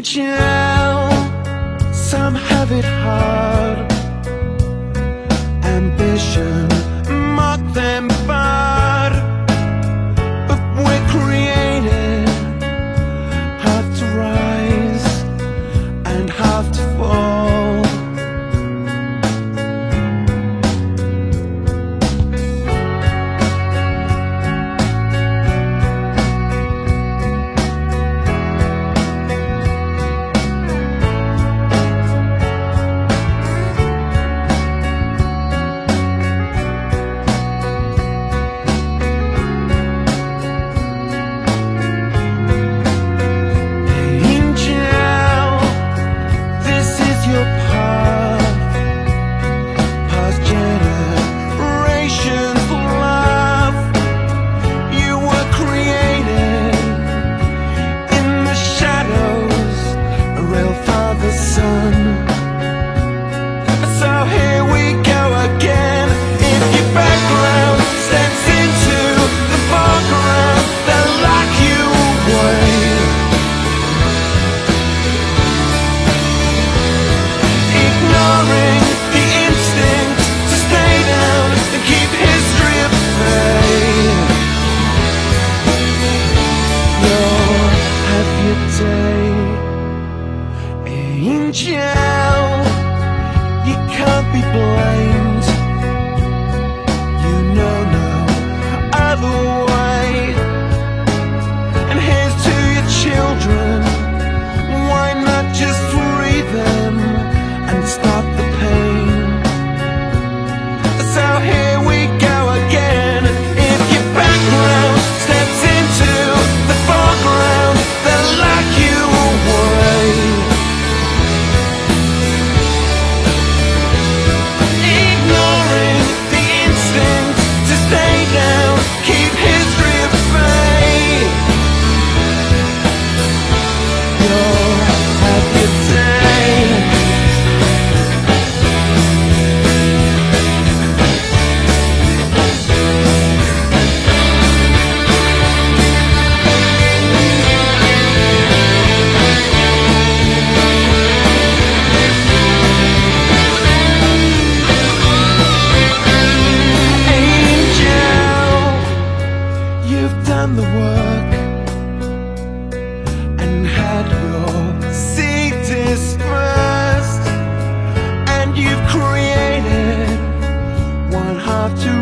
angel. Some have it hard. Ambition mock them bad, but we're created half to rise and half to fall. Angel, you can't be blamed. You know no other way. And here's to your children. Why not just free them and stop the pain? So here we go again. If your background steps into the foreground, they'll lock you away. Done the work and had your seed dispersed, and you've created one half to